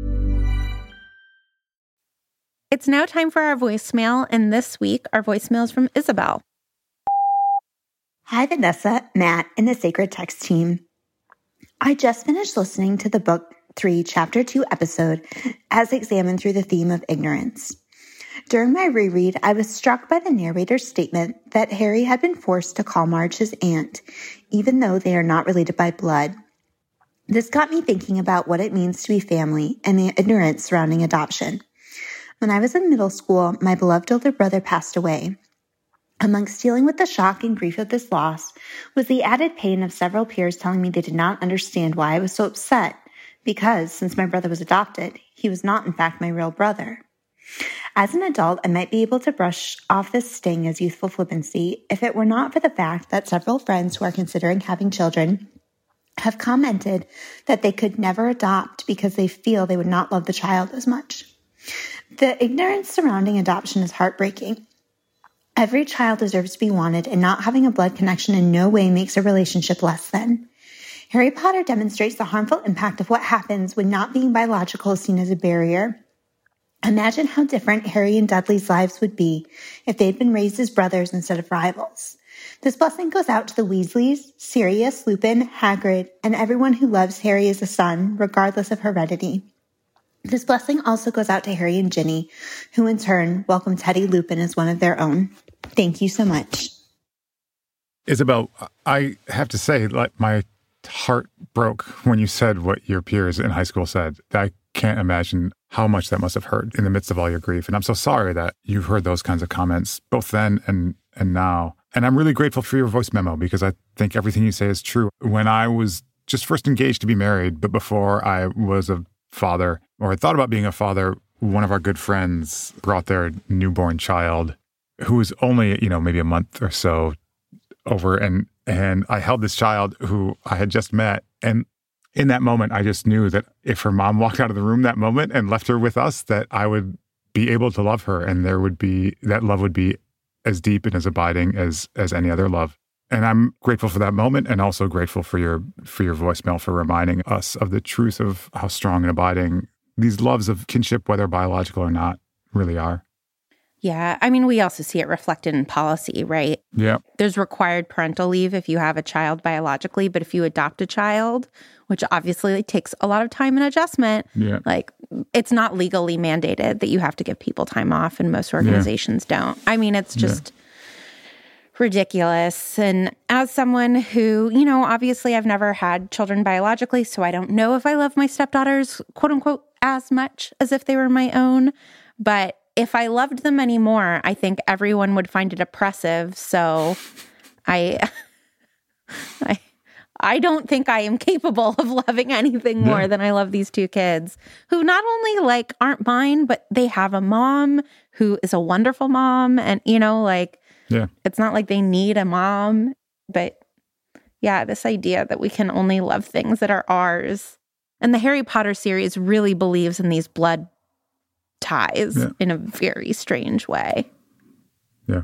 It's now time for our voicemail, and this week our voicemail is from Isabel. Hi, Vanessa, Matt, and the Sacred Text team. I just finished listening to the Book three, Chapter two episode as examined through the theme of ignorance. During my reread, I was struck by the narrator's statement that Harry had been forced to call Marge his aunt, even though they are not related by blood. This got me thinking about what it means to be family and the ignorance surrounding adoption. When I was in middle school, my beloved older brother passed away. Amongst dealing with the shock and grief of this loss was the added pain of several peers telling me they did not understand why I was so upset, because since my brother was adopted, he was not in fact my real brother. As an adult, I might be able to brush off this sting as youthful flippancy if it were not for the fact that several friends who are considering having children have commented that they could never adopt because they feel they would not love the child as much. The ignorance surrounding adoption is heartbreaking. Every child deserves to be wanted, and not having a blood connection in no way makes a relationship less than. Harry Potter demonstrates the harmful impact of what happens when not being biological is seen as a barrier. Imagine how different Harry and Dudley's lives would be if they'd been raised as brothers instead of rivals. This blessing goes out to the Weasleys, Sirius, Lupin, Hagrid, and everyone who loves Harry as a son, regardless of heredity. This blessing also goes out to Harry and Ginny, who in turn welcome Teddy Lupin as one of their own. Thank you so much. Isabel, I have to say, like, my heart broke when you said what your peers in high school said. I can't imagine how much that must have hurt in the midst of all your grief. And I'm so sorry that you've heard those kinds of comments, both then and, and now. And I'm really grateful for your voice memo because I think everything you say is true. When I was just first engaged to be married, but before I was a father or had thought about being a father, one of our good friends brought their newborn child who was only, you know, maybe a month or so over. And, and I held this child who I had just met. And in that moment, I just knew that if her mom walked out of the room that moment and left her with us, that I would be able to love her. And there would be, that love would be as deep and as abiding as as any other love. And I'm grateful for that moment and also grateful for your for your voicemail for reminding us of the truth of how strong and abiding these loves of kinship, whether biological or not, really are. Yeah. I mean, we also see it reflected in policy, right? Yeah. There's required parental leave if you have a child biologically, but if you adopt a child, which obviously takes a lot of time and adjustment, yeah. like it's not legally mandated that you have to give people time off, and most organizations yeah. don't. I mean, it's just yeah. ridiculous. And as someone who, you know, obviously I've never had children biologically, so I don't know if I love my stepdaughters, quote unquote, as much as if they were my own. But if I loved them anymore, I think everyone would find it oppressive. So I, I, I don't think I am capable of loving anything more yeah. than I love these two kids who not only like aren't mine, but they have a mom who is a wonderful mom. And, you know, like, yeah. it's not like they need a mom, but yeah, this idea that we can only love things that are ours. And the Harry Potter series really believes in these blood ties yeah. in a very strange way. Yeah.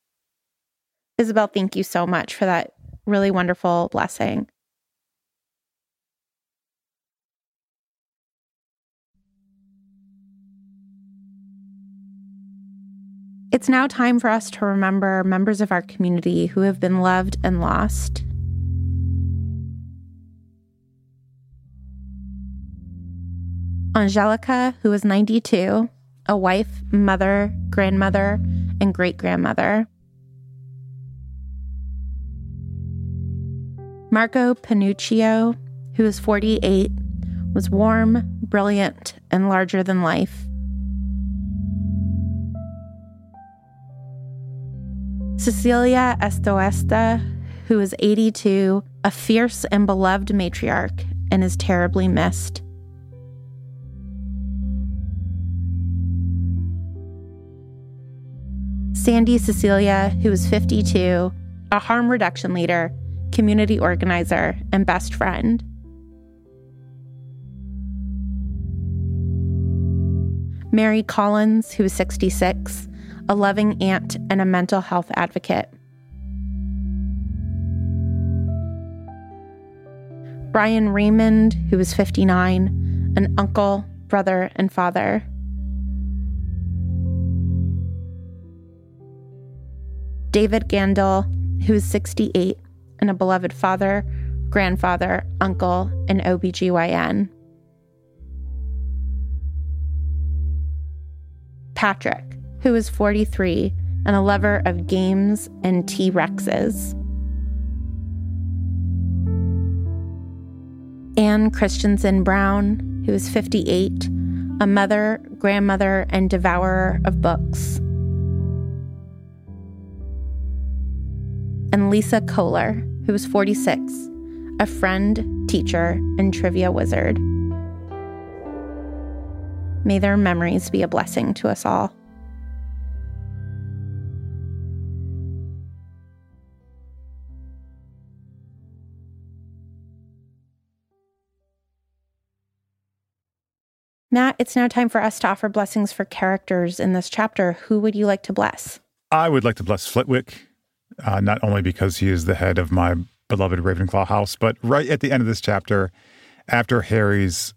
Isabel, thank you so much for that really wonderful blessing. It's now time for us to remember members of our community who have been loved and lost. Angelica, who is ninety-two, a wife, mother, grandmother, and great-grandmother. Marco Panuccio, who is forty-eight, was warm, brilliant, and larger than life. Cecilia Estoesta, who is eighty-two, a fierce and beloved matriarch, and is terribly missed. Sandy Cecilia, who is fifty-two, a harm reduction leader, community organizer, and best friend. Mary Collins, who is sixty-six, a loving aunt and a mental health advocate. Brian Raymond, who is fifty-nine, an uncle, brother, and father. David Gandil, who is sixty-eight, and a beloved father, grandfather, uncle, and O B G Y N. Patrick, who is forty-three, and a lover of games and T-Rexes. Anne Christensen Brown, who is fifty-eight, a mother, grandmother, and devourer of books. And Lisa Kohler, who is forty-six, a friend, teacher, and trivia wizard. May their memories be a blessing to us all. Matt, it's now time for us to offer blessings for characters in this chapter. Who would you like to bless? I would like to bless Flitwick. Uh, not only because he is the head of my beloved Ravenclaw house, but right at the end of this chapter, after Harry's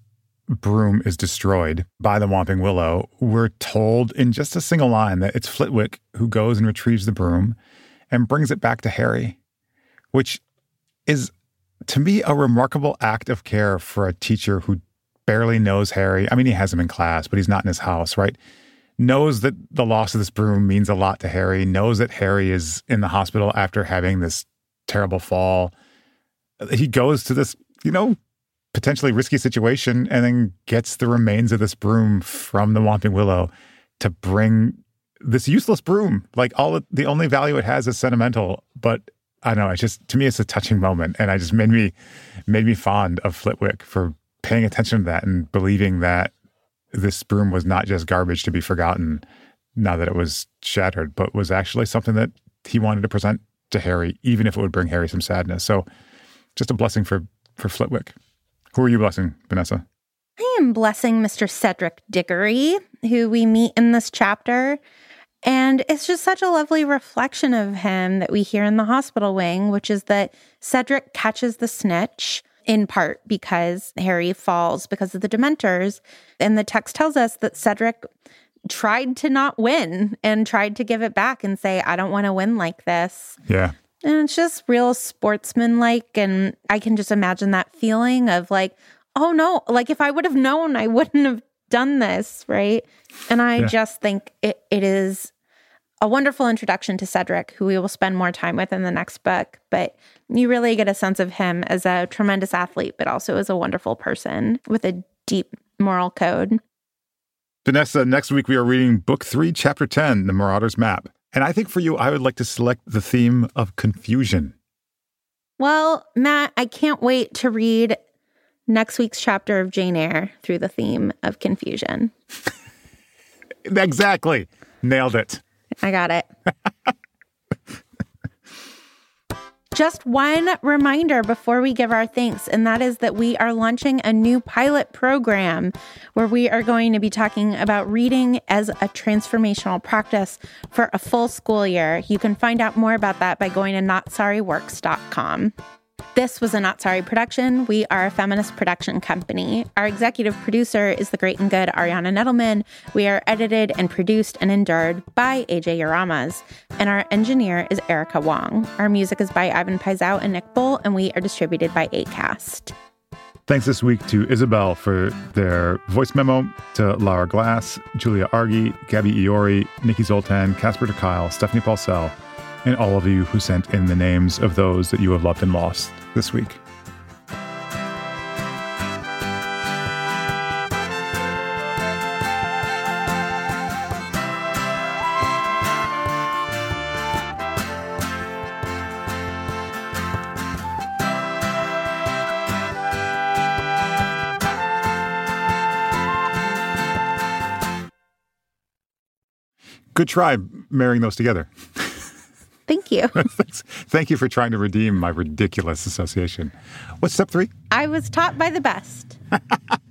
broom is destroyed by the Whomping Willow, we're told in just a single line that it's Flitwick who goes and retrieves the broom and brings it back to Harry, which is, to me, a remarkable act of care for a teacher who barely knows Harry. I mean, he has him in class, but he's not in his house, right? Knows that the loss of this broom means a lot to Harry, knows that Harry is in the hospital after having this terrible fall. He goes to this, you know, potentially risky situation and then gets the remains of this broom from the Whomping Willow to bring this useless broom. Like, all of, the only value it has is sentimental, but I don't know, it's just, to me, it's a touching moment. And I just made me, made me fond of Flitwick for paying attention to that and believing that this broom was not just garbage to be forgotten now that it was shattered, but was actually something that he wanted to present to Harry, even if it would bring Harry some sadness. So just a blessing for, for Flitwick. Who are you blessing, Vanessa? I am blessing Mister Cedric Diggory, who we meet in this chapter. And it's just such a lovely reflection of him that we hear in the hospital wing, which is that Cedric catches the snitch, in part because Harry falls because of the Dementors. And the text tells us that Cedric tried to not win and tried to give it back and say, I don't want to win like this. Yeah. And it's just real sportsmanlike. And I can just imagine that feeling of like, oh no, like if I would have known, I wouldn't have done this, right? And I yeah. just think it, it is a wonderful introduction to Cedric, who we will spend more time with in the next book. But you really get a sense of him as a tremendous athlete, but also as a wonderful person with a deep moral code. Vanessa, next week we are reading Book three, Chapter ten, The Marauder's Map. And I think for you, I would like to select the theme of confusion. Well, Matt, I can't wait to read next week's chapter of Jane Eyre through the theme of confusion. Exactly. Nailed it. I got it. Just one reminder before we give our thanks, and that is that we are launching a new pilot program where we are going to be talking about reading as a transformational practice for a full school year. You can find out more about that by going to not sorry works dot com. This was a Not Sorry production. We are a feminist production company. Our executive producer is the great and good Ariana Nettleman. We are edited and produced and endured by A J Yaramas. And our engineer is Erica Wong. Our music is by Ivan Paisau and Nick Bull, and we are distributed by Acast. Thanks this week to Isabel for their voice memo, to Laura Glass, Julia Argy, Gabby Iori, Nikki Zoltan, Casper de Kyle, Stephanie Paulsell, and all of you who sent in the names of those that you have loved and lost this week. Good try marrying those together. Thank you. Thank you for trying to redeem my ridiculous association. What's step three? I was taught by the best.